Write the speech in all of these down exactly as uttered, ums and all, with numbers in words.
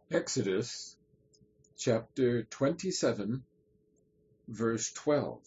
Exodus chapter twenty-seven, verse twelve.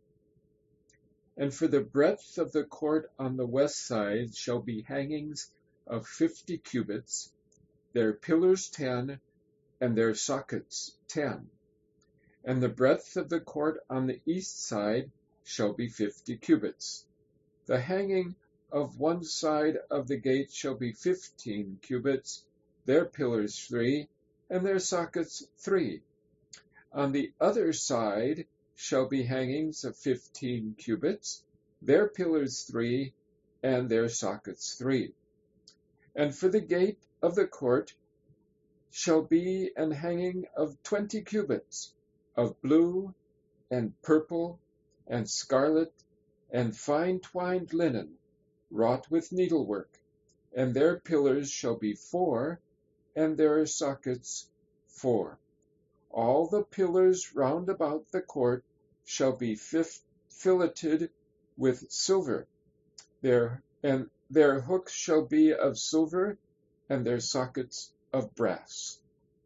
And for the breadth of the court on the west side shall be hangings of fifty cubits, their pillars ten, and their sockets ten. And the breadth of the court on the east side shall be fifty cubits. The hanging of one side of the gate shall be fifteen cubits, their pillars three, and their sockets three. On the other side shall be hangings of fifteen cubits, their pillars three, and their sockets three. And for the gate of the court shall be an hanging of twenty cubits, of blue, and purple, and scarlet, and fine twined linen, wrought with needlework, and their pillars shall be four, and their sockets four. All the pillars round about the court shall be fif- filleted with silver. Their, and their hooks shall be of silver, and their sockets of brass.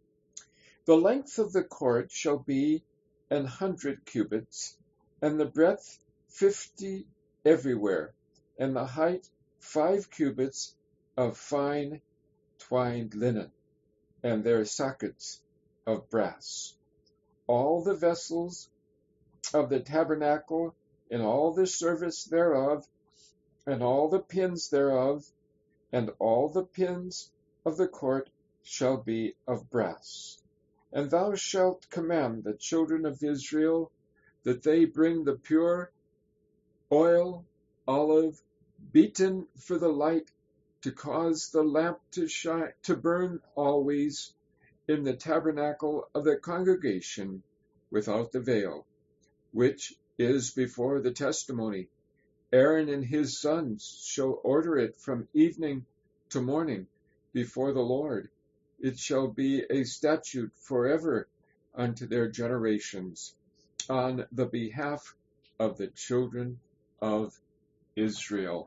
The length of the court shall be an hundred cubits, and the breadth fifty everywhere, and the height five cubits of fine twined linen, and their sockets of brass. All the vessels of the tabernacle, and all the service thereof, and all the pins thereof, and all the pins of the court shall be of brass. And thou shalt command the children of Israel that they bring the pure oil, olive, beaten for the light, to cause the lamp to shine, to burn always in the tabernacle of the congregation without the veil, which is before the testimony. Aaron and his sons shall order it from evening to morning before the Lord. It shall be a statute forever unto their generations, on the behalf of the children of Israel.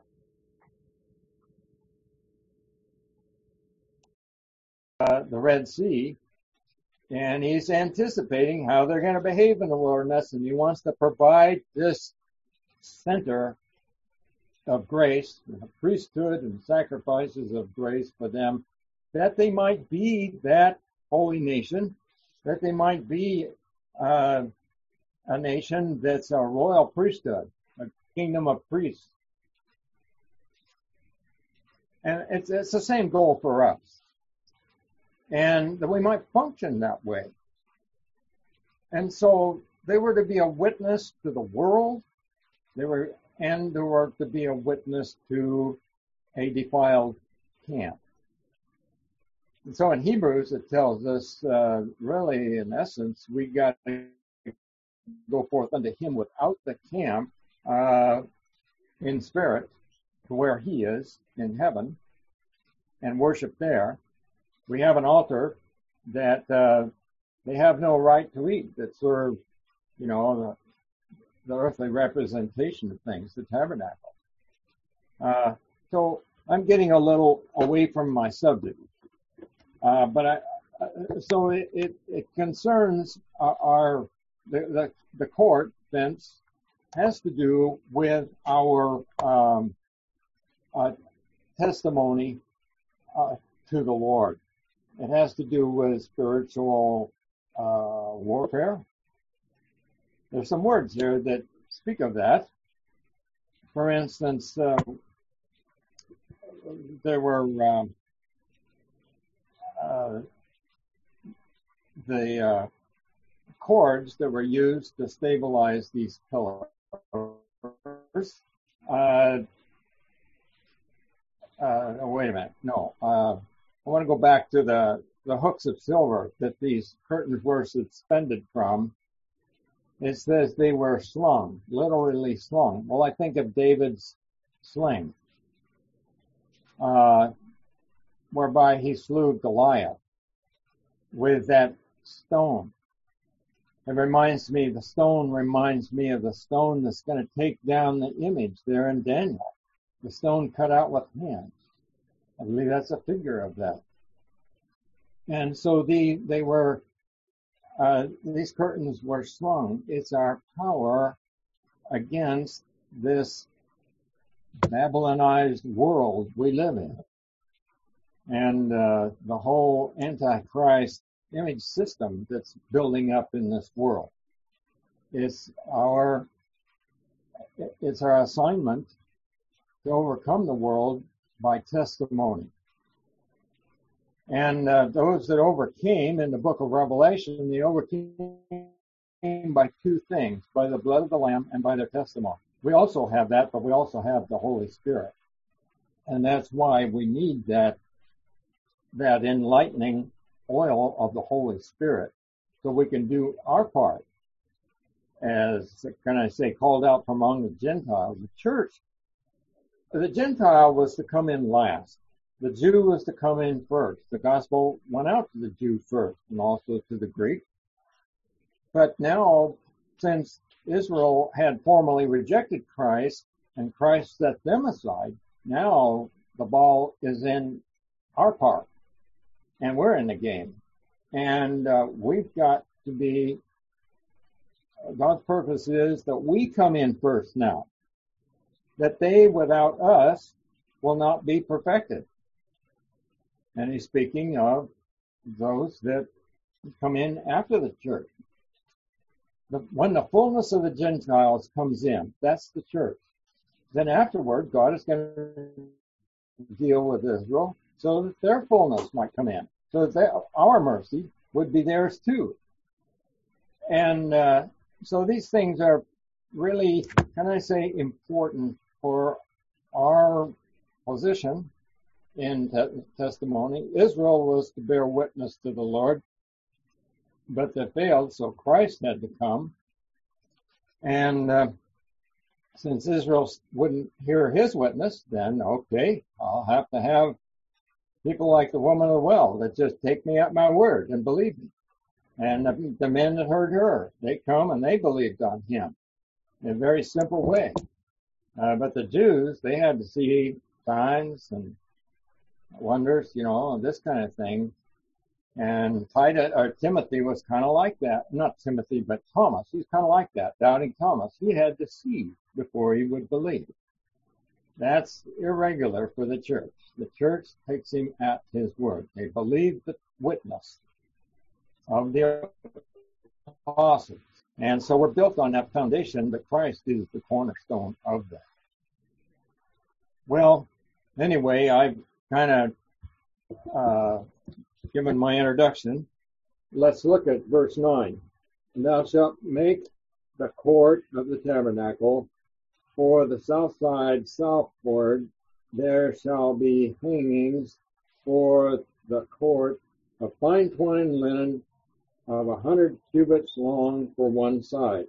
Uh, the Red Sea, and he's anticipating how they're going to behave in the wilderness, and he wants to provide this center of grace, priesthood and sacrifices of grace for them, that they might be that holy nation, that they might be uh, a nation that's a royal priesthood, a kingdom of priests. And it's, it's the same goal for us. And that we might function that way. And so they were to be a witness to the world, they were, and they were to be a witness to a defiled camp. And so in Hebrews it tells us, uh, really in essence, we got to go forth unto him without the camp, uh, in spirit, to where he is in heaven, and worship there. We have an altar that uh, they have no right to eat, that serve, you know, the, the earthly representation of things, the tabernacle. Uh, so I'm getting a little away from my subject, uh, but I, uh, so it, it, it concerns our, our the, the the court fence has to do with our um, uh, testimony uh, to the Lord. It has to do with spiritual uh, warfare. There's some words here that speak of that. For instance, uh, there were um, uh, the uh, cords that were used to stabilize these pillars. Uh, uh, oh, wait a minute. No. Uh, I want to go back to the, the hooks of silver that these curtains were suspended from. It says they were slung, literally slung. Well, I think of David's sling, uh, whereby he slew Goliath with that stone. It reminds me, the stone reminds me of the stone that's going to take down the image there in Daniel. The stone cut out with hands. I believe that's a figure of that. And so the, they were, uh, these curtains were slung. It's our power against this Babylonized world we live in. And uh, the whole Antichrist image system that's building up in this world. It's our, it's our assignment to overcome the world by testimony. And uh, those that overcame in the book of Revelation, they overcame by two things, by the blood of the Lamb and by their testimony. We also have that, but we also have the Holy Spirit. And that's why we need that, that enlightening oil of the Holy Spirit so we can do our part as, can I say, called out from among the Gentiles. The church, the Gentile was to come in last. The Jew was to come in first. The gospel went out to the Jew first and also to the Greek. But now, since Israel had formerly rejected Christ and Christ set them aside, now the ball is in our park and we're in the game. And uh, we've got to be, God's purpose is that we come in first now, that they without us will not be perfected. And he's speaking of those that come in after the church. The, when the fullness of the Gentiles comes in, that's the church. Then afterward, God is going to deal with Israel so that their fullness might come in. So that they, our mercy would be theirs too. And uh, so these things are really, can I say, important for our position in te- testimony. Israel was to bear witness to the Lord, but they failed, so Christ had to come. And uh, since Israel wouldn't hear his witness, then, okay, I'll have to have people like the woman of the well that just take me at my word and believe me. And the, the men that heard her, they come and they believed on him in a very simple way. Uh, but the Jews, they had to see signs and wonders, you know, this kind of thing. And Titus, or Timothy was kind of like that. Not Timothy, but Thomas. He's kind of like that, doubting Thomas. He had to see before he would believe. That's irregular for the church. The church takes him at his word. They believe the witness of the apostles. And so we're built on that foundation, but Christ is the cornerstone of that. Well, anyway, I've kind of uh, given my introduction. Let's look at verse nine. And thou shalt make the court of the tabernacle for the south side southward. There shall be hangings for the court of fine twined linen of a hundred cubits long for one side.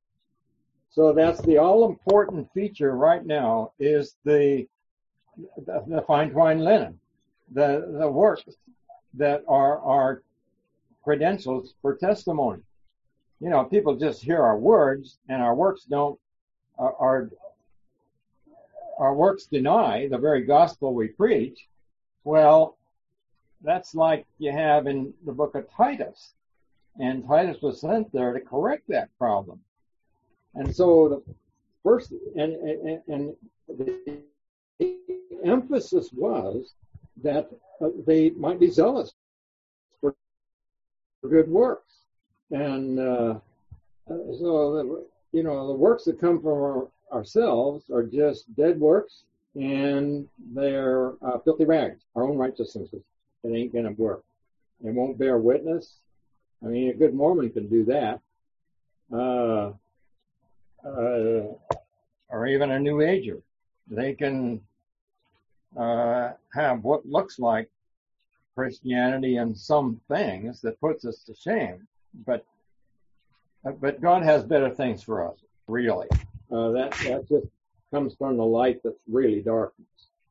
So that's the all-important feature right now is the the, the fine twined linen, the the works that are our credentials for testimony. You know, people just hear our words and our works don't, our, our, our works deny the very gospel we preach. Well, that's like you have in the book of Titus. And Titus was sent there to correct that problem. And so the first, and, and, and the emphasis was that they might be zealous for good works. And uh, so, you know, the works that come from our, ourselves are just dead works, and they're uh, filthy rags, our own righteousnesses. It ain't going to work. It won't bear witness. I mean, a good Mormon can do that. Uh, uh, or even a New Ager. They can uh, have what looks like Christianity in some things that puts us to shame. But but God has better things for us, really. Uh, that, that just comes from the light that's really darkness.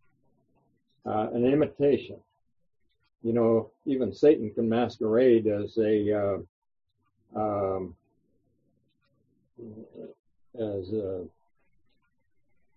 Uh, an imitation. You know, even Satan can masquerade as a uh, um, as a,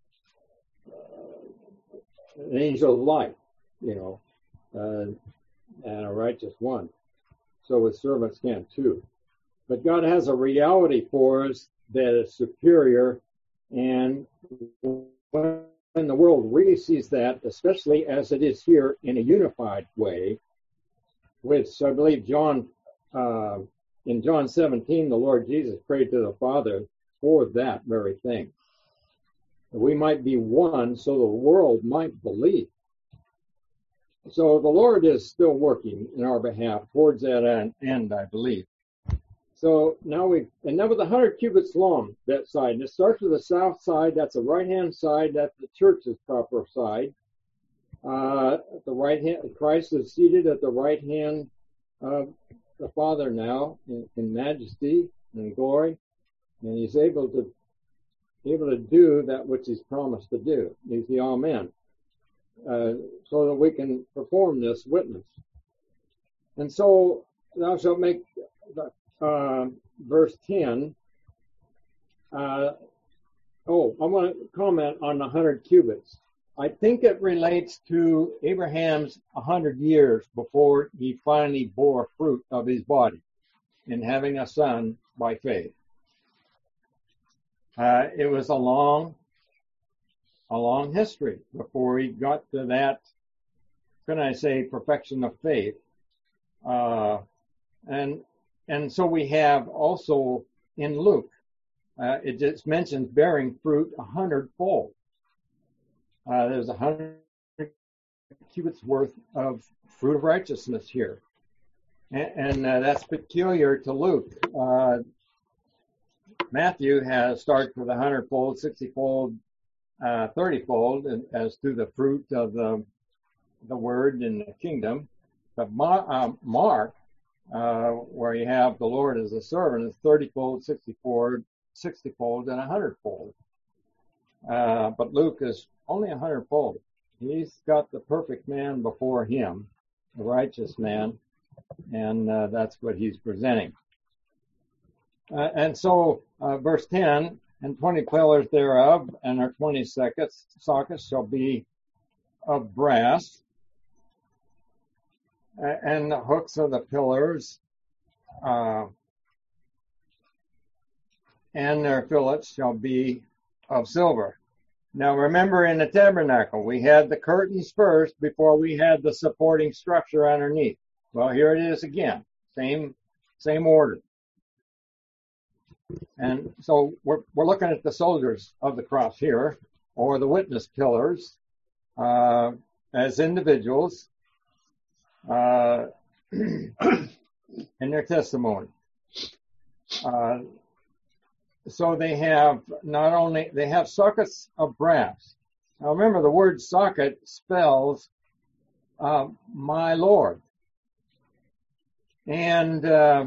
uh, an angel of light. You know, uh, and a righteous one. So his servants can too. But God has a reality for us that is superior, and when the world really sees that, especially as it is here in a unified way, which I believe John, uh, in John seventeen, the Lord Jesus prayed to the Father for that very thing. That we might be one so the world might believe. So the Lord is still working in our behalf towards that end, I believe. So now we, and that was one hundred cubits long, that side. And it starts with the south side. That's the right-hand side. That's the church's proper side. Uh, the right hand, Christ is seated at the right hand of the Father now in, in majesty and glory. And he's able to, able to do that which he's promised to do. He's the Amen. Uh, so that we can perform this witness. And so thou shalt make the, uh, verse ten. Uh, oh, I want to comment on the one hundred cubits. I think it relates to Abraham's one hundred years before he finally bore fruit of his body in having a son by faith. Uh, it was a long a long history before he got to that, can I say, perfection of faith. Uh, and and so we have also in Luke, uh, it just mentions bearing fruit a hundredfold. Uh, there's a hundred cubits worth of fruit of righteousness here. And, and uh, that's peculiar to Luke. Uh, Matthew has started with a hundredfold, sixtyfold, Uh, thirtyfold as to the fruit of the the word in the kingdom. But Ma- uh, Mark, uh, where you have the Lord as a servant, is thirtyfold, sixtyfold, sixtyfold, and a hundredfold. Uh, but Luke is only a hundredfold. He's got the perfect man before him, the righteous man, and uh, that's what he's presenting. Uh, and so, uh, verse ten. And twenty pillars thereof, and their twenty sockets, sockets shall be of brass, and the hooks of the pillars, uh, and their fillets shall be of silver. Now remember, in the tabernacle, we had the curtains first before we had the supporting structure underneath. Well, here it is again, same same order. And so we're, we're looking at the soldiers of the cross here, or the witness pillars, uh, as individuals uh, in their testimony. Uh, so they have not only, they have sockets of brass. Now remember, the word socket spells uh, my Lord. And uh,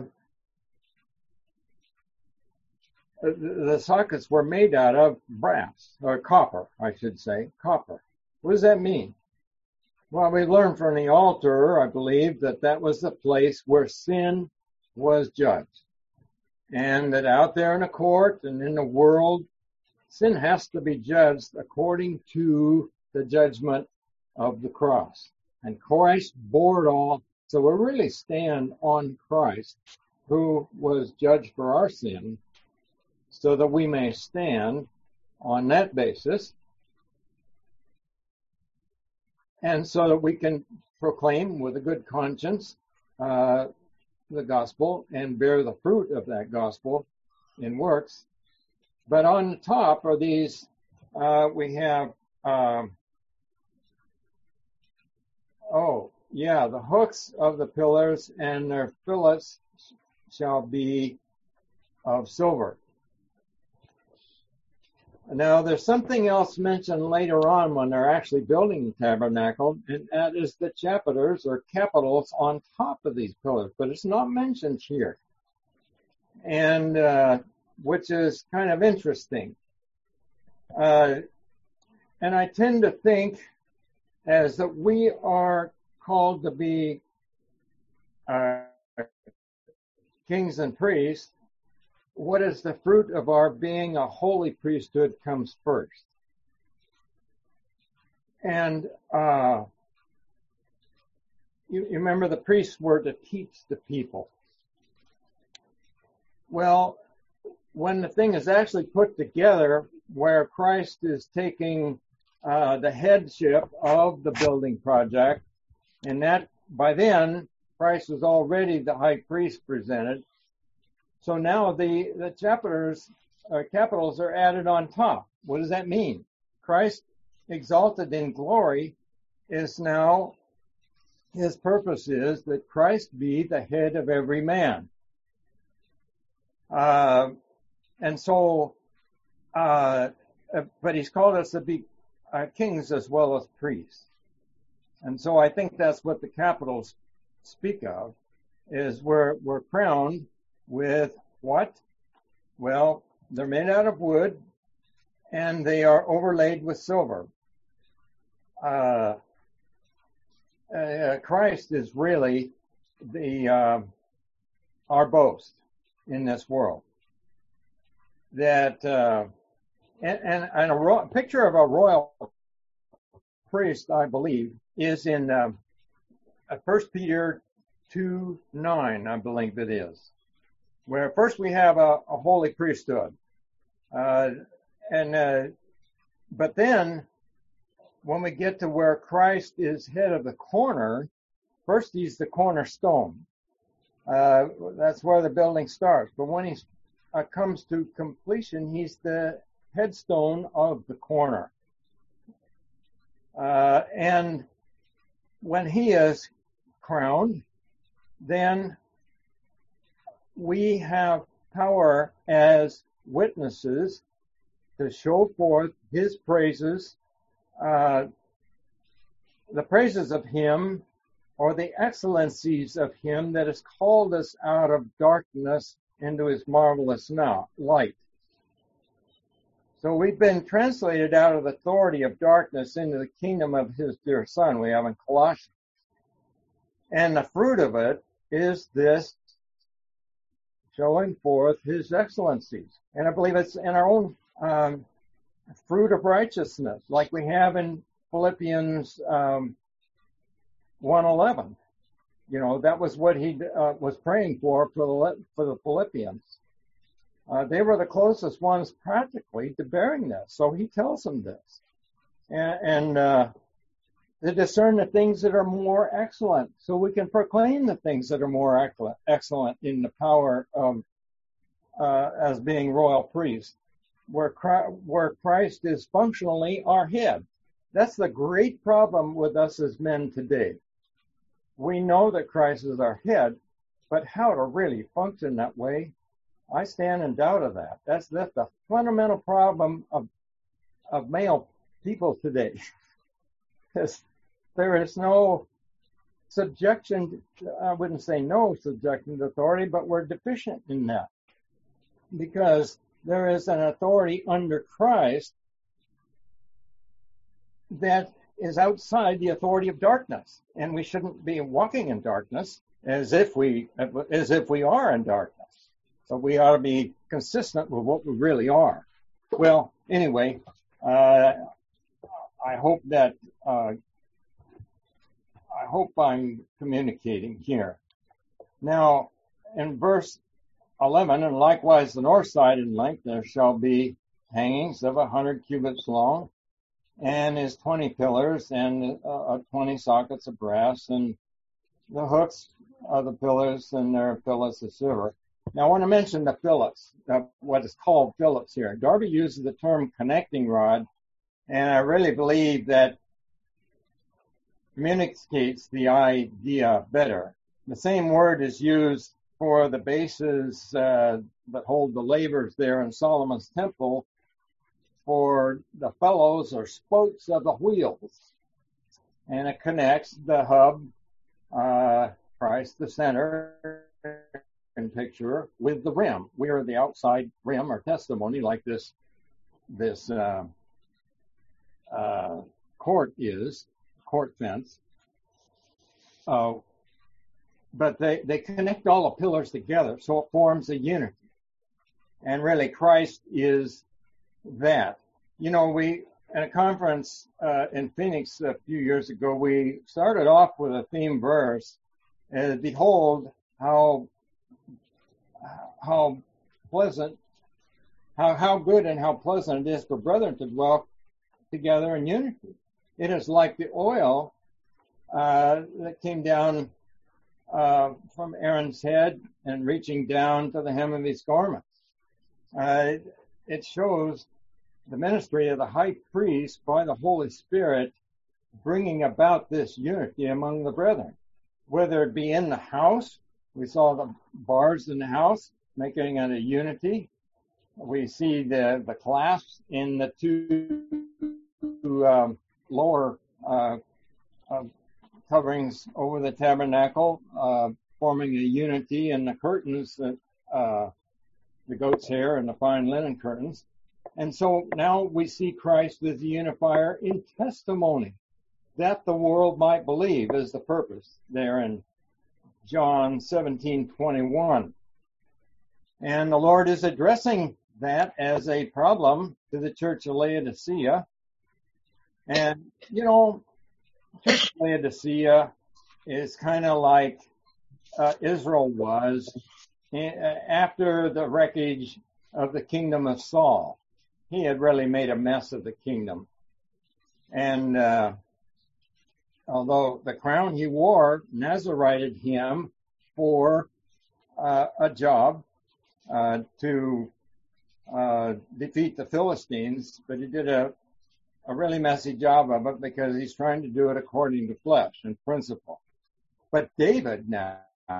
the sockets were made out of brass, or copper, I should say, copper. What does that mean? Well, we learned from the altar, I believe, that that was the place where sin was judged. And that out there in the court and in the world, sin has to be judged according to the judgment of the cross. And Christ bore it all. So we really stand on Christ, who was judged for our sin, so that we may stand on that basis, and so that we can proclaim with a good conscience uh, the gospel and bear the fruit of that gospel in works. But on the top are these, uh, we have, um, oh, yeah, the hooks of the pillars, and their fillets shall be of silver. Now, there's something else mentioned later on when they're actually building the tabernacle, and that is the chapiters or capitals on top of these pillars, but it's not mentioned here, and uh, which is kind of interesting. Uh, and I tend to think as that we are called to be uh, kings and priests. What is the fruit of our being a holy priesthood comes first. And, uh, you, you remember the priests were to teach the people. Well, when the thing is actually put together, where Christ is taking uh, the headship of the building project, and that by then Christ was already the high priest presented. So now the the chapters, uh, capitals are added on top. What does that mean? Christ exalted in glory is now, his purpose is that Christ be the head of every man. Uh, and so, uh, but he's called us to be uh, kings as well as priests. And so I think that's what the capitals speak of, is we're, we're crowned with what? Well, they're made out of wood and they are overlaid with silver. Uh, uh, Christ is really the, uh, our boast in this world. That, uh, and, and, and a ro- picture of a royal priest, I believe, is in uh, First Peter two nine, I believe it is, where first we have a, a holy priesthood, uh, and uh, but then when we get to where Christ is head of the corner, first he's the cornerstone. Uh, that's where the building starts. But when he uh, comes to completion, he's the headstone of the corner. Uh, and when he is crowned, then we have power as witnesses to show forth his praises, uh, the praises of him, or the excellencies of him that has called us out of darkness into his marvelous now, light. So we've been translated out of the authority of darkness into the kingdom of his dear Son, we have in Colossians. And the fruit of it is this showing forth his excellencies. And I believe it's in our own um, fruit of righteousness, like we have in Philippians um, one eleven. You know, that was what he uh, was praying for for the, for the Philippians. Uh, they were the closest ones practically to bearing this. So he tells them this. And, and uh, to discern the things that are more excellent, so we can proclaim the things that are more excellent in the power of uh, as being royal priests, where Christ, where Christ is functionally our head. That's the great problem with us as men today. We know that Christ is our head, but how to really function that way, I stand in doubt of that. That's that's the fundamental problem of of male people today. Because there is no subjection, I wouldn't say no subjection to authority, but we're deficient in that. Because there is an authority under Christ that is outside the authority of darkness. And we shouldn't be walking in darkness as if we as if we are in darkness. So we ought to be consistent with what we really are. Well, anyway, uh, I hope that uh, I hope I'm communicating here. Now, in verse eleven, and likewise the north side in length there shall be hangings of a hundred cubits long, and is twenty pillars, and uh, twenty sockets of brass, and the hooks of the pillars, and their fillets of silver. Now, I want to mention the fillets, uh, what is called fillets here. Darby uses the term connecting rod, and I really believe that communicates the idea better. The same word is used for the bases uh, that hold the lavers there in Solomon's temple for the felloes or spokes of the wheels. And it connects the hub, uh, Christ, the center, and picture with the rim. We are the outside rim or testimony, like this this uh, uh, court is, court fence. Uh, but they, they connect all the pillars together, so it forms a unity. And really, Christ is that. You know, we at a conference uh, in Phoenix a few years ago, we started off with a theme verse, uh, behold how how pleasant, how, how good and how pleasant it is for brethren to dwell together in unity. It is like the oil uh, that came down uh, from Aaron's head and reaching down to the hem of his garments. Uh, it, it shows the ministry of the high priest by the Holy Spirit bringing about this unity among the brethren, whether it be in the house. We saw the bars in the house making it a unity. We see the, the clasps in the two um, lower uh, uh, coverings over the tabernacle, uh, forming a unity, and the curtains, that, uh, the goat's hair and the fine linen curtains. And so now we see Christ as the unifier in testimony, that the world might believe is the purpose there in John seventeen twenty-one. And the Lord is addressing that as a problem to the church of Laodicea. And, you know, church of Laodicea is kind of like uh, Israel was in, uh, after the wreckage of the kingdom of Saul. He had really made a mess of the kingdom. And uh, although the crown he wore Nazarited him for uh, a job uh, to uh, defeat the Philistines, but he did a, a really messy job of it because he's trying to do it according to flesh and principle. But David now,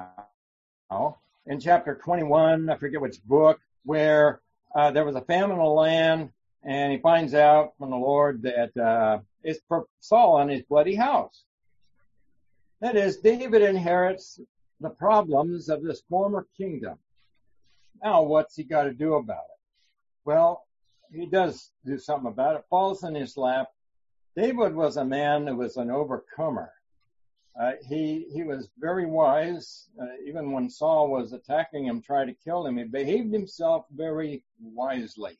in chapter twenty-one, I forget which book, where uh, there was a famine in the land, and he finds out from the Lord that uh, it's for Saul and his bloody house. That is, David inherits the problems of this former kingdom. Now, what's he got to do about it? Well, he does do something about it. Falls in his lap. David was a man who was an overcomer. Uh, he he was very wise. Uh, even when Saul was attacking him, trying to kill him, he behaved himself very wisely.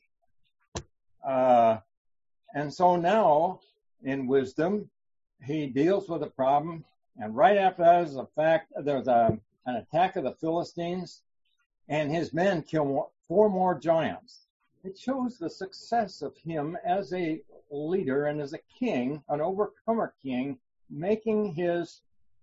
Uh, and so now, in wisdom, he deals with the problem. And right after that is a fact, there's a, an attack of the Philistines, and his men kill more, four more giants. It shows the success of him as a leader and as a king, an overcomer king, making his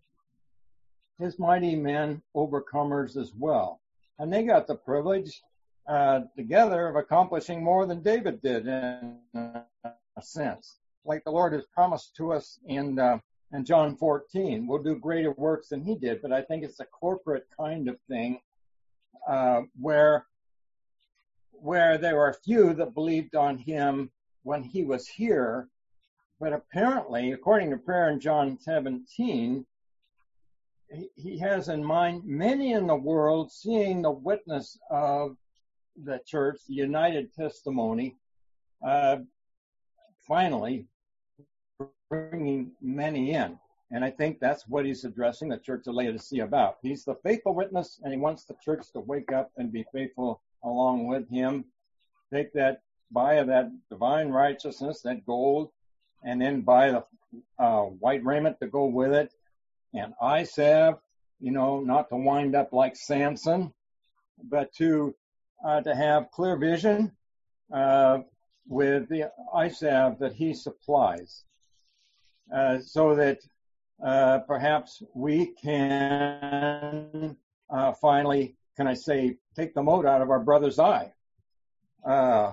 his mighty men overcomers as well. And they got the privilege uh, together of accomplishing more than David did in a sense. Like the Lord has promised to us in uh, in John fourteen, we'll do greater works than he did, but I think it's a corporate kind of thing uh, where where there were a few that believed on him when he was here, but apparently, according to prayer in John seventeen, he, he has in mind many in the world seeing the witness of the church, the united testimony, uh, finally bringing many in. And I think that's what he's addressing the church of Laodicea about. He's the faithful witness, and he wants the church to wake up and be faithful along with him. Take that, buy that divine righteousness, that gold, and then buy the uh, white raiment to go with it, and eye salve, you know, not to wind up like Samson, but to uh, to have clear vision uh, with the eye salve that he supplies, uh, so that uh, perhaps we can uh, finally, can I say, take the mote out of our brother's eye, uh,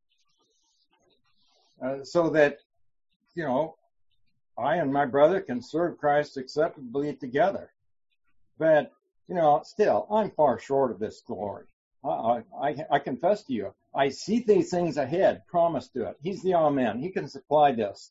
uh, so that, you know, I and my brother can serve Christ acceptably together. But, you know, still, I'm far short of this glory. I, I, I confess to you, I see these things ahead, promise to it. He's the Amen. He can supply this.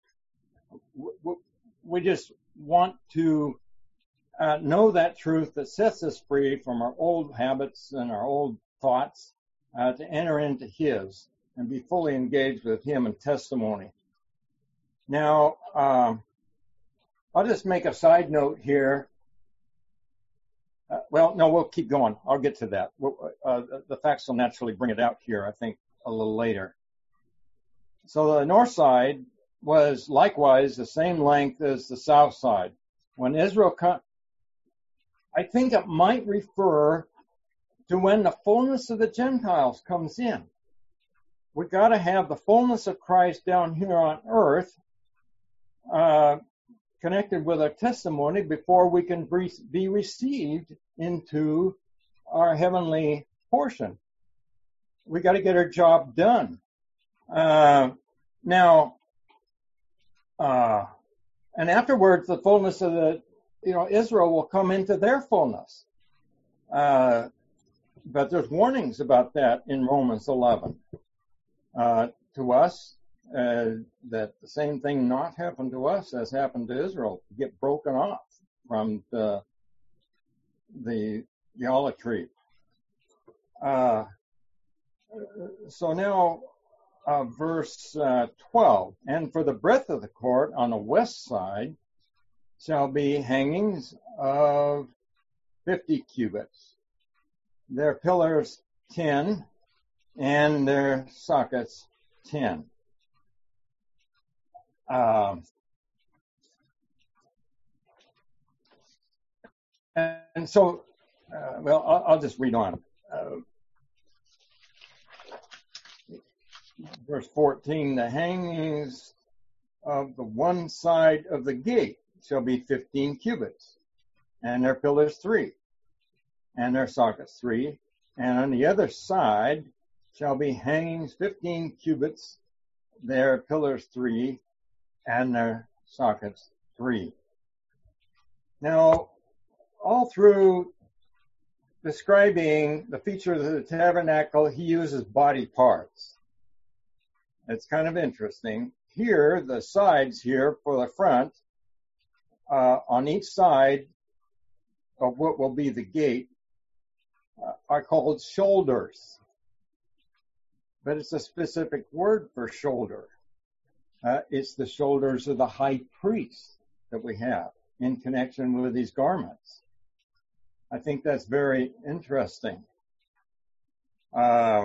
We just want to uh, know that truth that sets us free from our old habits and our old thoughts uh, to enter into His and be fully engaged with Him in testimony. Now, um, I'll just make a side note here. Uh, well, no, we'll keep going. I'll get to that. Uh, the facts will naturally bring it out here, I think, a little later. So the north side was likewise the same length as the south side. When Israel come, I think it might refer to when the fullness of the Gentiles comes in. We got to have the fullness of Christ down here on earth, uh, connected with our testimony before we can be received into our heavenly portion. We got to get our job done. Uh, now, uh, and afterwards, the fullness of the, you know, Israel will come into their fullness. Uh, but there's warnings about that in Romans eleven. Uh, to us, uh, that the same thing not happen to us as happened to Israel, get broken off from the, the idolatry. Uh, so now, uh, verse uh, twelve, and for the breadth of the court on the west side shall be hangings of fifty cubits, their pillars ten, and their sockets ten. Um, and so, uh, well, I'll, I'll just read on. Uh, verse fourteen, the hangings of the one side of the gate shall be fifteen cubits, and their pillars three, and their sockets three, and on the other side shall be hangings fifteen cubits, their pillars three, and their sockets three. Now, all through describing the features of the tabernacle, he uses body parts. It's kind of interesting. Here, the sides here for the front, uh, on each side of what will be the gate, uh, are called shoulders. But it's a specific word for shoulder. Uh, it's the shoulders of the high priest that we have in connection with these garments. I think that's very interesting. Uh,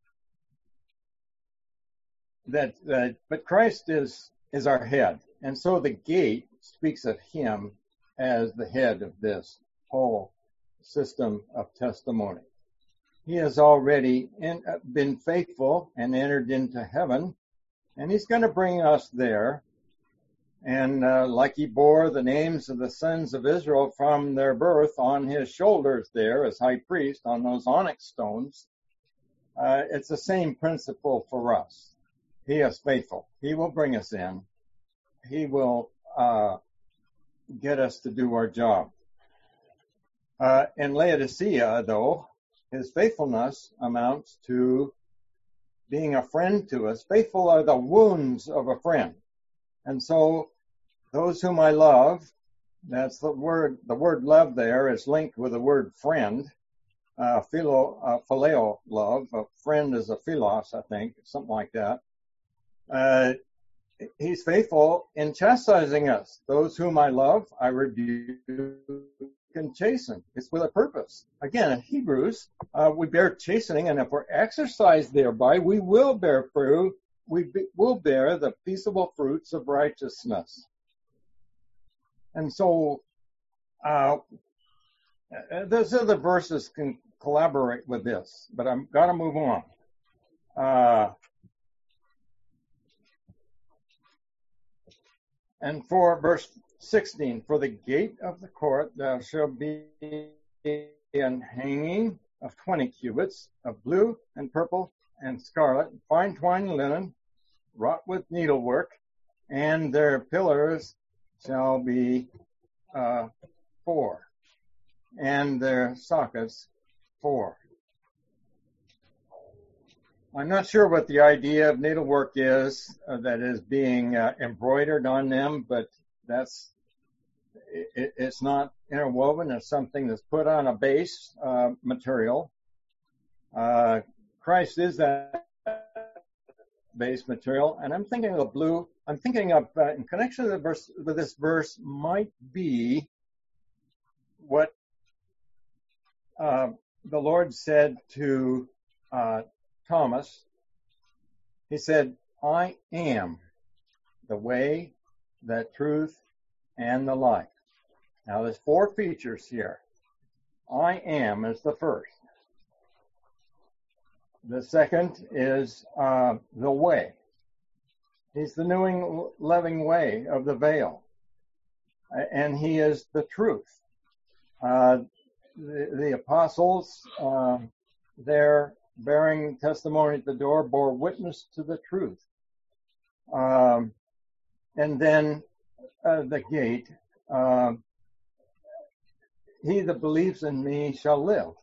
that, that, but Christ is, is our head. And so the gate speaks of him as the head of this whole system of testimony. He has already in, uh, been faithful and entered into heaven, and he's going to bring us there. And uh, like he bore the names of the sons of Israel from their birth on his shoulders there as high priest on those onyx stones, uh, it's the same principle for us. He is faithful. He will bring us in. He will uh, get us to do our job. Uh, in Laodicea, though, his faithfulness amounts to being a friend to us. Faithful are the wounds of a friend. And so those whom I love, that's the word, the word love there is linked with the word friend. Uh, philo, uh, phileo love, a friend is a philos, I think, something like that. Uh, he's faithful in chastising us. Those whom I love, I rebuke and chasten. It's with a purpose. Again, in Hebrews, uh, we bear chastening, and if we're exercised thereby, we will bear fruit. We be, will bear the peaceable fruits of righteousness. And so, uh, those other verses can collaborate with this, but I've got to move on. Uh, and for verse sixteen, for the gate of the court there shall be an hanging of twenty cubits of blue and purple and scarlet, fine twined linen, wrought with needlework, and their pillars shall be uh, four, and their sockets four. I'm not sure what the idea of needlework is uh, that is being uh, embroidered on them, but that's it, it's not interwoven. It's something that's put on a base uh, material. Uh, Christ is that base material, and I'm thinking of the blue. I'm thinking of uh, in connection with, the verse, with this verse might be what uh, the Lord said to uh, Thomas. He said, "I am the way, the truth, and the life. Now there's four features here. I am is the first. The second is uh, the way. He's the new living way of the veil. And he is the truth. Uh, the, the apostles, uh, there bearing testimony at the door, bore witness to the truth. Um, and then uh, the gate, uh, he that believes in me shall live.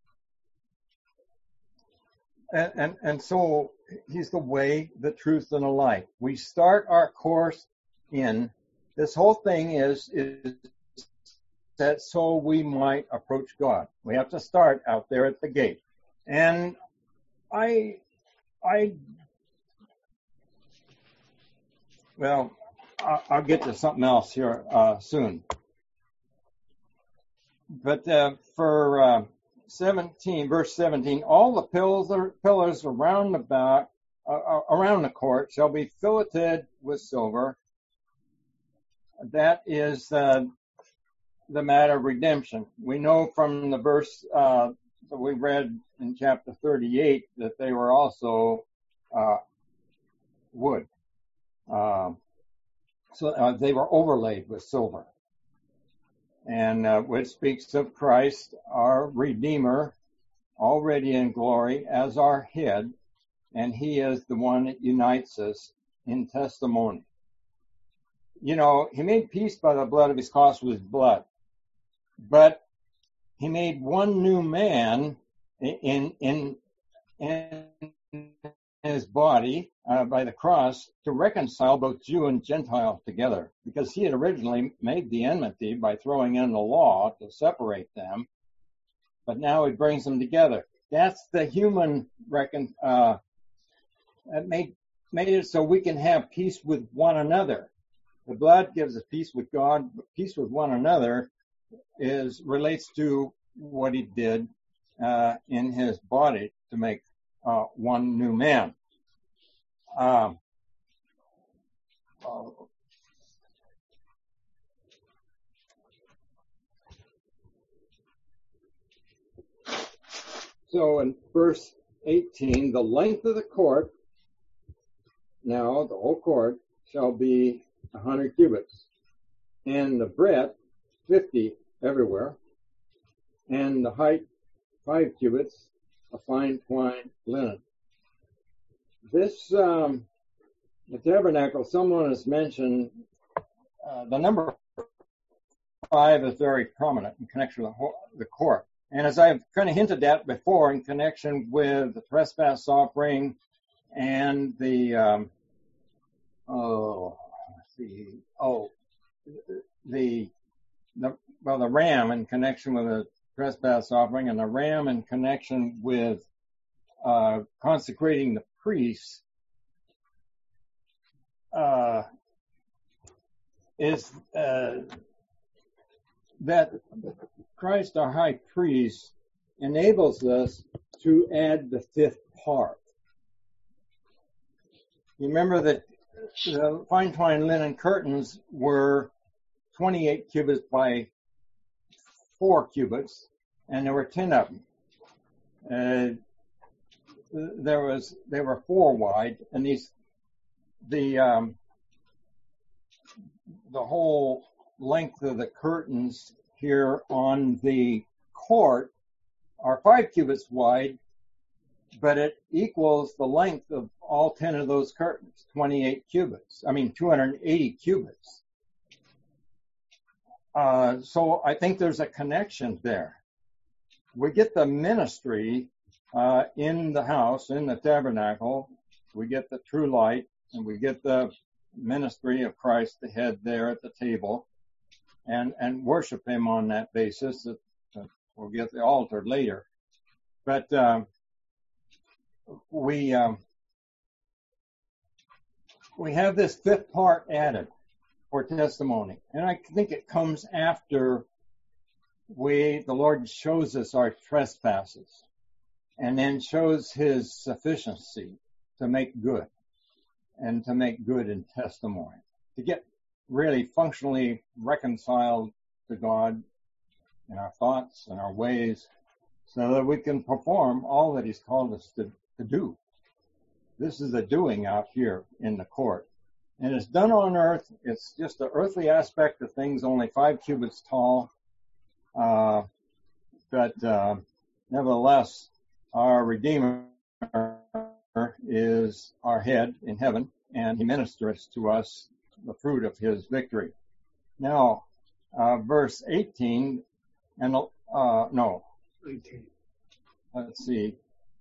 And, and, and so he's the way, the truth, and the life. We start our course in, this whole thing is, is that so we might approach God. We have to start out there at the gate. And I, I, well, I'll get to something else here uh, soon. But uh, for uh, seventeen, verse seventeen, all the pillars, pillars around about, uh, around the court shall be filleted with silver. That is uh, the matter of redemption. We know from the verse uh, that we read in chapter thirty-eight that they were also uh, wood. Uh, so uh, they were overlaid with silver. And uh, which speaks of Christ, our Redeemer, already in glory as our head, and he is the one that unites us in testimony. You know, he made peace by the blood of his cross with his blood, but he made one new man in in in his body uh, by the cross to reconcile both Jew and Gentile together, because he had originally made the enmity by throwing in the law to separate them, but now he brings them together. That's the human recon. Uh, that made made it so we can have peace with one another. The blood gives us peace with God, but peace with one another is relates to what he did uh, in his body to make uh, one new man. Um, uh, so in verse eighteen, the length of the court, now the whole court, shall be a hundred cubits, and the breadth fifty everywhere, and the height five cubits, a fine twined linen. This, um, the tabernacle, someone has mentioned, uh, the number five is very prominent in connection with the court. And as I've kind of hinted at before, in connection with the trespass offering and the, um, oh, let's see, oh, the, the, well, the ram in connection with the trespass offering and the ram in connection with uh, consecrating the priests, uh, is uh, that Christ, our high priest, enables us to add the fifth part. You remember that the fine twined linen curtains were twenty-eight cubits by four cubits, and there were ten of them. Uh, there was, they were four wide, and these, the, um, the whole length of the curtains here on the court are five cubits wide, but it equals the length of all ten of those curtains, twenty-eight cubits. I mean, two hundred eighty cubits. Uh, so I think there's a connection there. We get the ministry uh, in the house, in the tabernacle. We get the true light, and we get the ministry of Christ, the head, there at the table, and, and worship him on that basis. We'll get the altar later. But um, we um, we have this fifth part added for testimony. And I think it comes after we, the Lord shows us our trespasses and then shows his sufficiency to make good. and to make good in testimony, to get really functionally reconciled to God in our thoughts and our ways, so that we can perform all that he's called us to, to do. This is the doing out here in the court. And it's done on earth. It's just the earthly aspect of things, only five cubits tall. Uh, but uh, nevertheless, our Redeemer is our head in heaven, and he ministers to us the fruit of his victory. Now, uh, verse eighteen, and uh, no, nineteen. Let's see.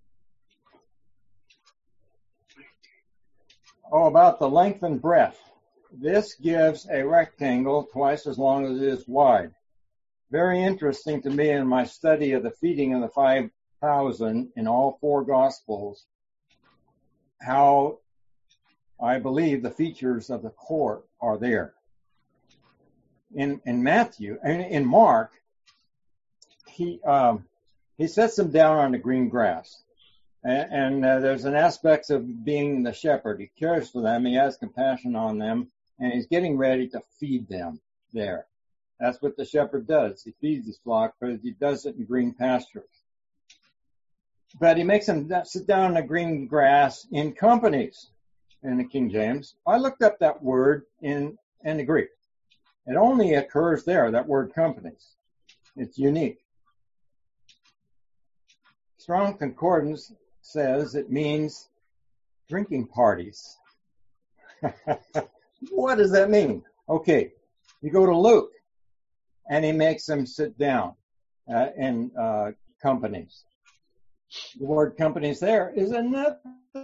Oh, about the length and breadth. This gives a rectangle twice as long as it is wide. Very interesting to me in my study of the feeding of the five thousand in all four Gospels, how I believe the features of the court are there. In in Matthew, and in Mark, he um, he sets them down on the green grass. And, and uh, there's an aspect of being the shepherd. He cares for them. He has compassion on them. And he's getting ready to feed them there. That's what the shepherd does. He feeds his flock, but he does it in green pastures. But he makes them sit down in the green grass in companies in the King James. I looked up that word in, in the Greek. It only occurs there, that word companies. It's unique. Strong Concordance says it means drinking parties. What does that mean? Okay, you go to Luke, and he makes them sit down uh, in uh, companies. The word companies there is another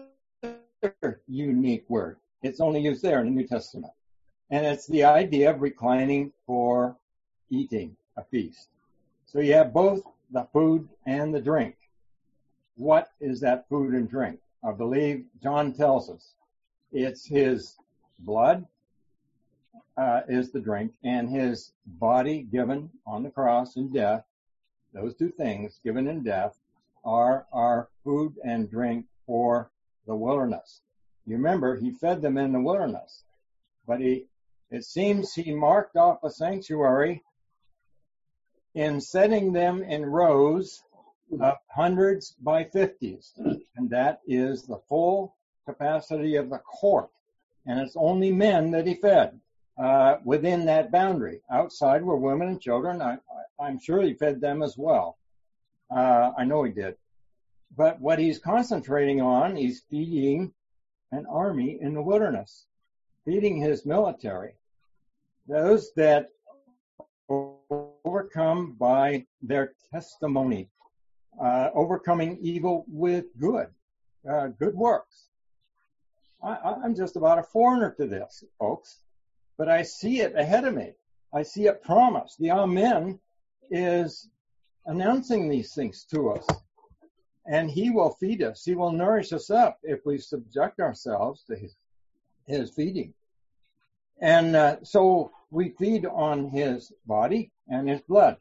unique word. It's only used there in the New Testament. And it's the idea of reclining for eating a feast. So you have both the food and the drink. What is that food and drink? I believe John tells us it's his blood uh, is the drink, and his body given on the cross in death. Those two things, given in death, are our food and drink for the wilderness. You remember, he fed them in the wilderness, but he, it seems he marked off a sanctuary in setting them in rows of hundreds by fifties, and that is the full capacity of the court. And it's only men that he fed uh, within that boundary. Outside were women and children. I, I, I'm sure he fed them as well. Uh, I know he did. But what he's concentrating on, he's feeding an army in the wilderness, feeding his military, those that overcome by their testimony. Uh, overcoming evil with good, uh, good works. I, I'm just about a foreigner to this, folks, but I see it ahead of me. I see it promised. The Amen is announcing these things to us, and he will feed us. He will nourish us up if we subject ourselves to his, his feeding. And uh, so we feed on his body and his blood.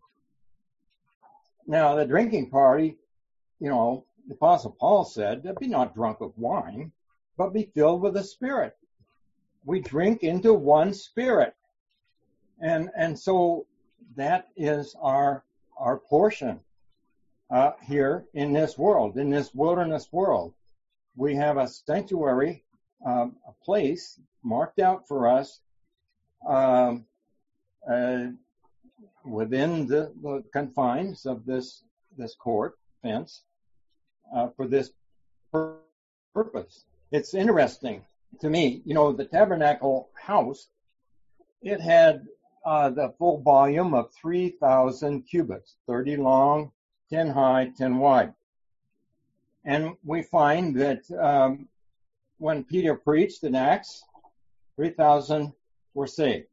Now, the drinking party, you know, the Apostle Paul said, be not drunk with wine, but be filled with the Spirit. We drink into one Spirit. And and so that is our our portion uh, here in this world, in this wilderness world. We have a sanctuary, um, a place marked out for us um, uh, within the, the confines of this this court fence uh, for this pur- purpose. It's interesting to me, you know, the tabernacle house, it had uh, the full volume of three thousand cubits, thirty long, ten high, ten wide. And we find that um, when Peter preached in Acts, three thousand were saved.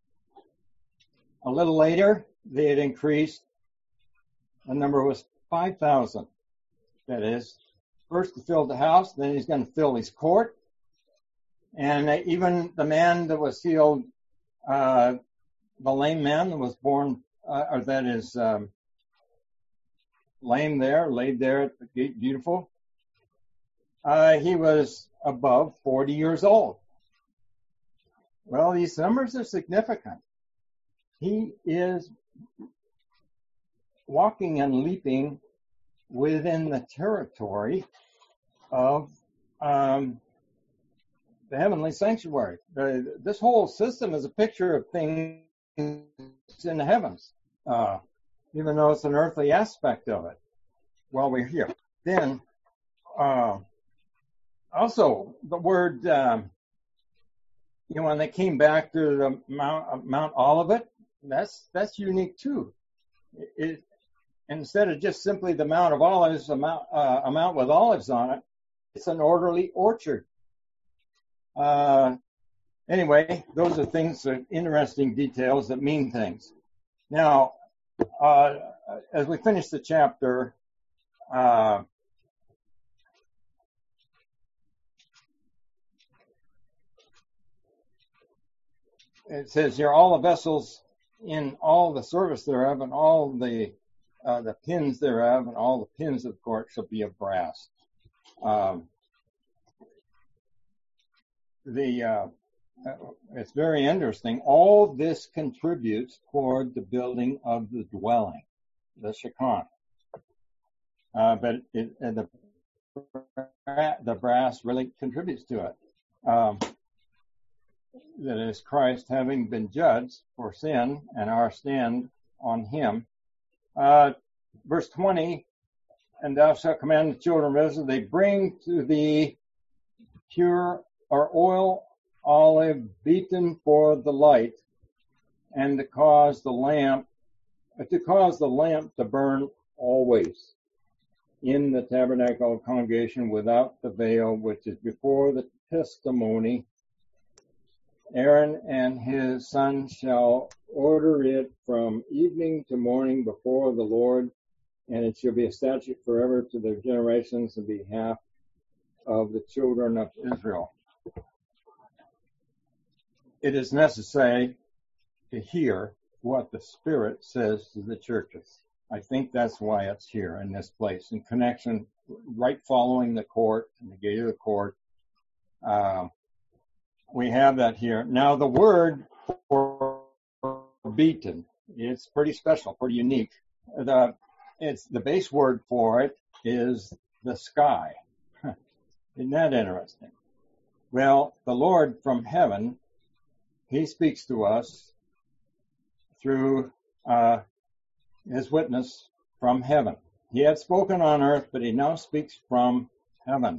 A little later, they had increased. The number was five thousand. That is, first to fill the house, then he's going to fill his court. And uh, even the man that was healed, uh, the lame man that was born, uh, or that is um, lame there, laid there at the gate, beautiful. uh, he was above forty years old. Well, these numbers are significant. He is walking and leaping within the territory of um, the heavenly sanctuary. The, this whole system is a picture of things in the heavens, uh, even though it's an earthly aspect of it while we're here. Then, uh, also, the word, um, you know, when they came back to the Mount, uh, Mount Olivet, that's that's unique too. It, it, instead of just simply the Mount of Olives, a mount, uh, a mount with olives on it, it's an orderly orchard. Uh, anyway, those are things, uh, interesting details that mean things. Now, uh, as we finish the chapter, uh, it says here, all the vessels in all the service thereof, and all the uh, the pins thereof, and all the pins of the court shall be of brass. Um, the uh, it's very interesting. All this contributes toward the building of the dwelling, the Shekinah. Uh, but it, the the brass really contributes to it. Um, that is Christ having been judged for sin and our stand on him. Uh, verse twenty, and thou shalt command the children of Israel, they bring to thee pure or oil olive beaten for the light, and to cause the lamp, to cause the lamp to burn always in the tabernacle of congregation without the veil, which is before the testimony. Aaron and his sons shall order it from evening to morning before the Lord, and it shall be a statute forever to their generations in behalf of the children of Israel. It is necessary to hear what the Spirit says to the churches. I think that's why it's here in this place, in connection, right following the court, and the gate of the court. Uh, we have that here. Now, the word for beaten, it's pretty special, pretty unique. The, it's, the base word for it is the sky. Isn't that interesting? Well, the Lord from heaven, he speaks to us through uh, his witness from heaven. He had spoken on earth, but he now speaks from heaven.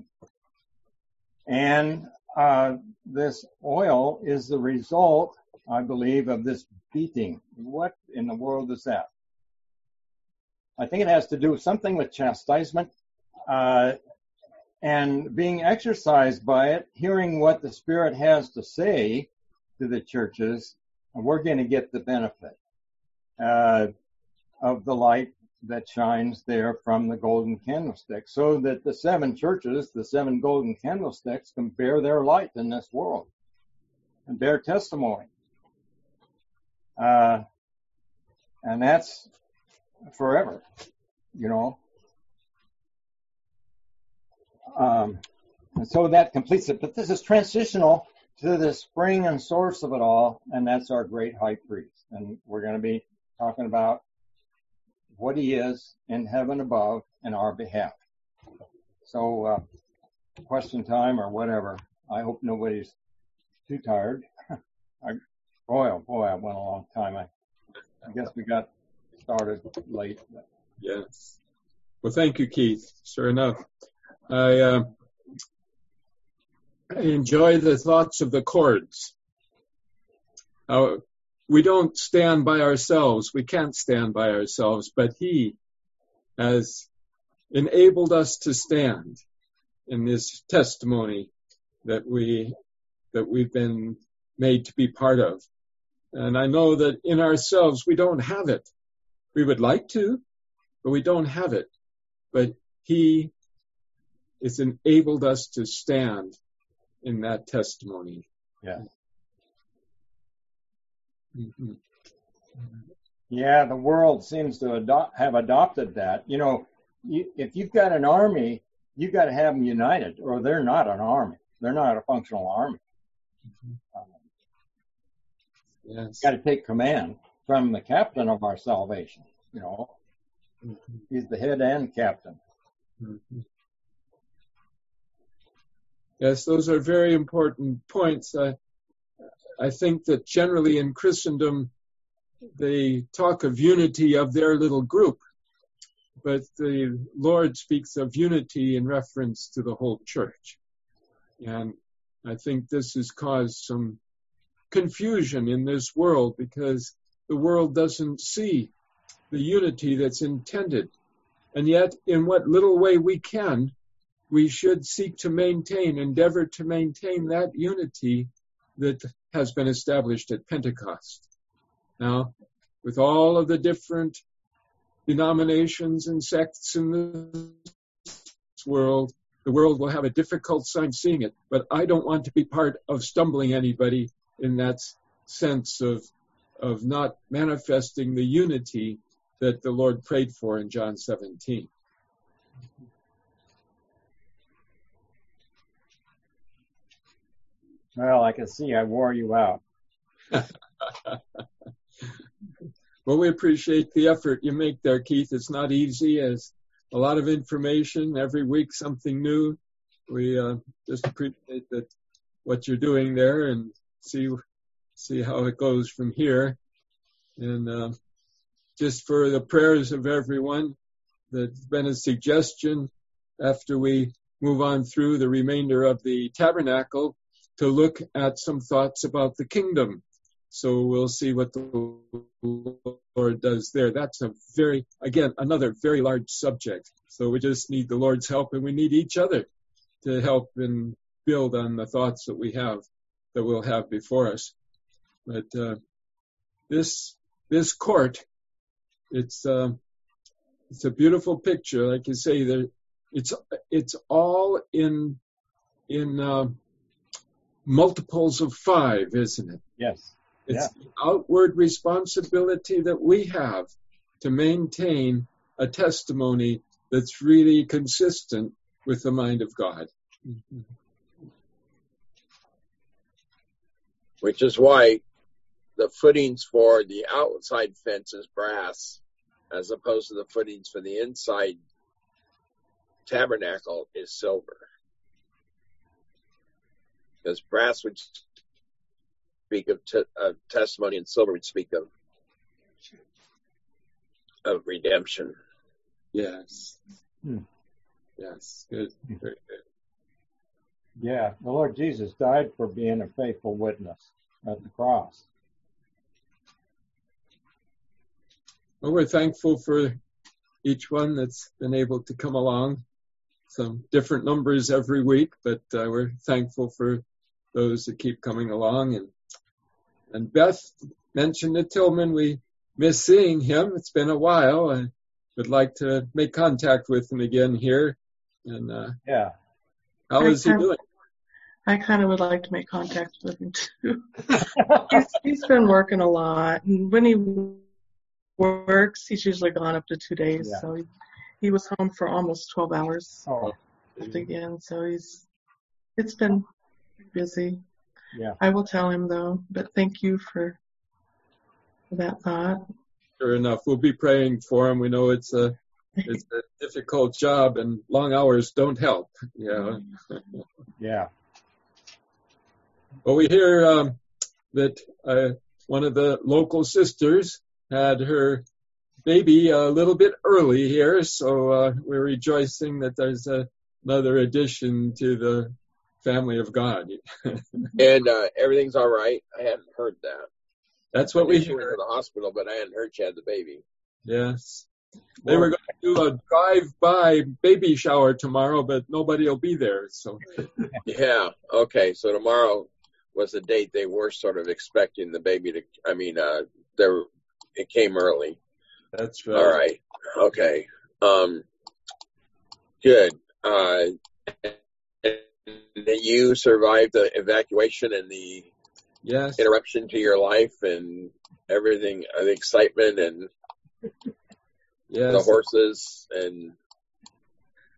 And uh, this oil is the result, I believe, of this beating. What in the world is that? I think it has to do with something with chastisement uh, and being exercised by it, hearing what the Spirit has to say to the churches, and we're going to get the benefit uh, of the light that shines there from the golden candlestick, so that the seven churches, the seven golden candlesticks, can bear their light in this world and bear testimony. Uh, and that's forever, you know. Um, and so that completes it. But this is transitional to the spring and source of it all, and that's our great high priest. And we're going to be talking about what he is in heaven above in our behalf. So, uh, question time or whatever. I hope nobody's too tired. I, boy, oh boy, I went a long time. I, I guess we got started late. Yes. Well, thank you, Keith. Sure enough. I, uh, I enjoy the thoughts of the chords. Uh, we don't stand by ourselves. We can't stand by ourselves, but he has enabled us to stand in this testimony that we, that we've been made to be part of. And I know that in ourselves, we don't have it. We would like to, but we don't have it. But he has enabled us to stand in that testimony. Yeah. Mm-hmm. Yeah, the world seems to adopt, have adopted that. You know, you, if you've got an army you got to have them united, or they're not an army. They're not a functional army. Mm-hmm. Um, Yes. got to take command from the captain of our salvation. You know, Mm-hmm. he's the head and captain. Mm-hmm. Yes, those are very important points. I, I think that generally in Christendom, they talk of unity of their little group, but the Lord speaks of unity in reference to the whole church. And I think this has caused some confusion in this world because the world doesn't see the unity that's intended. And yet, in what little way we can, we should seek to maintain, endeavor to maintain that unity that has been established at Pentecost. Now, with all of the different denominations and sects in this world, the world will have a difficult time seeing it. But I don't want to be part of stumbling anybody in that sense of, of not manifesting the unity that the Lord prayed for in John seventeen. Well, I can see I wore you out. Well, we appreciate the effort you make there, Keith. It's not easy. As a lot of information every week, something new. We uh, just appreciate that what you're doing there, and see see how it goes from here. And uh, just for the prayers of everyone, there's been a suggestion after we move on through the remainder of the tabernacle to look at some thoughts about the kingdom. So we'll see what the Lord does there. That's a very, again, another very large subject. So we just need the Lord's help, and we need each other to help and build on the thoughts that we have, that we'll have before us. But uh, this this court, it's uh, it's a beautiful picture. Like you say, there, it's it's all in in uh, multiples of five, isn't it? Yes. It's Yeah. the outward responsibility that we have to maintain a testimony that's really consistent with the mind of God. Mm-hmm. Which is why the footings for the outside fence is brass, as opposed to the footings for the inside tabernacle is silver. Because brass would speak of, te- of testimony, and silver would speak of of redemption. Yes. Hmm. Yes. Good. Very good. Yeah. The Lord Jesus died for being a faithful witness at the cross. Well, we're thankful for each one that's been able to come along. Some different numbers every week, but uh, we're thankful for those that keep coming along. And and Beth mentioned to Tillman, we miss seeing him. It's been a while. I would like to make contact with him again here. And uh, Yeah. how I is he kind of- doing? I kind of would like to make contact with him too. he's, he's been working a lot, and when he works, he's usually gone up to two days. Yeah. So he, he was home for almost twelve hours Oh, again. So he's it's been busy. yeah. I will tell him though. But thank you for, for that thought. Sure enough, we'll be praying for him. We know it's a it's a difficult job, and long hours don't help. Yeah. Yeah. Well, we hear um, that uh, one of the local sisters had her baby a little bit early here, so uh, we're rejoicing that there's a, another addition to the family of God. And uh, everything's all right. I hadn't heard that. That's what I we knew she went hear. to the hospital, but I hadn't heard she had the baby. Yes. They were going to do a drive-by baby shower tomorrow, but nobody will be there. So Yeah. Okay. So tomorrow was the date they were sort of expecting the baby to. I mean, uh, there it came early. that's right. All right. Okay. Um. Good. Uh. And you survived the evacuation and the Yes. interruption to your life and everything, uh, the excitement and Yes. the horses and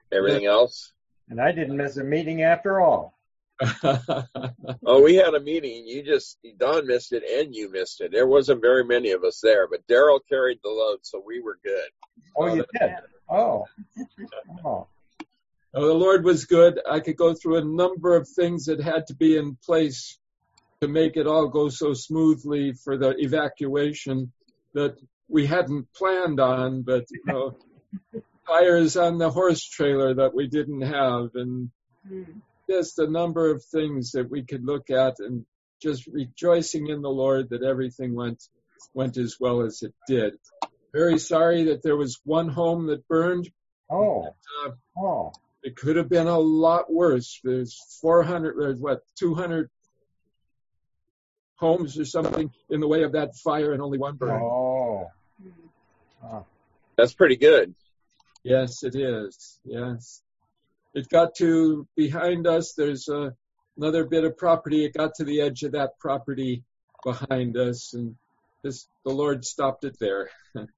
Everything else? And I didn't miss a meeting after all. Oh, we had a meeting. You just, Don missed it and you missed it. There wasn't very many of us there, but Daryl carried the load, so we were good. Oh, you did? Oh. Oh. Oh, the Lord was good. I could go through a number of things that had to be in place to make it all go so smoothly for the evacuation that we hadn't planned on, but, you know, tires on the horse trailer that we didn't have, and just a number of things that we could look at, and just rejoicing in the Lord that everything went went as well as it did. Very sorry that there was one home that burned. Oh. Uh, Oh. It could have been a lot worse. There's four hundred, or what, two hundred homes or something in the way of that fire, and only one burned. Oh. Oh. That's pretty good. Yes, it is. Yes. It got to behind us. There's uh, another bit of property. It got to the edge of that property behind us, and this, the Lord stopped it there.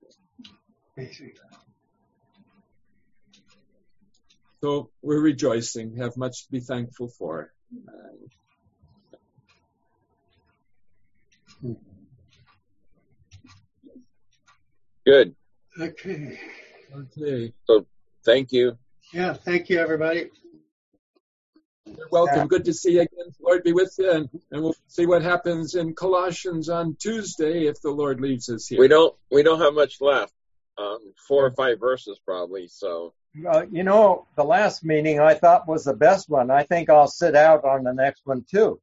So we're rejoicing, have much to be thankful for. Good. Okay. Okay. So thank you. Yeah, thank you, everybody. You're welcome. Good to see you again. Lord be with you, and, and we'll see what happens in Colossians on Tuesday if the Lord leaves us here. We don't we don't have much left. Um, four or five verses probably. So Uh, you know, the last meeting I thought was the best one. I think I'll sit out on the next one too.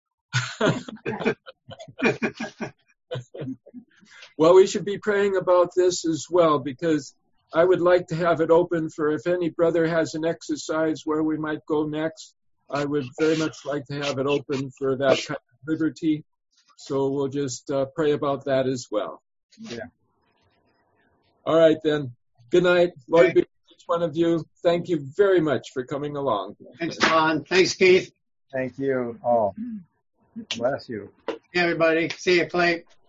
Well, we should be praying about this as well, because I would like to have it open for if any brother has an exercise where we might go next. I would very much like to have it open for that kind of liberty. So we'll just uh, pray about that as well. Yeah. All right, then. Good night. Lord Okay. be with each one of you. Thank you very much for coming along. Thanks, Don. Thanks, Keith. Thank you. Oh, bless you. Hey, everybody. See you, Clay.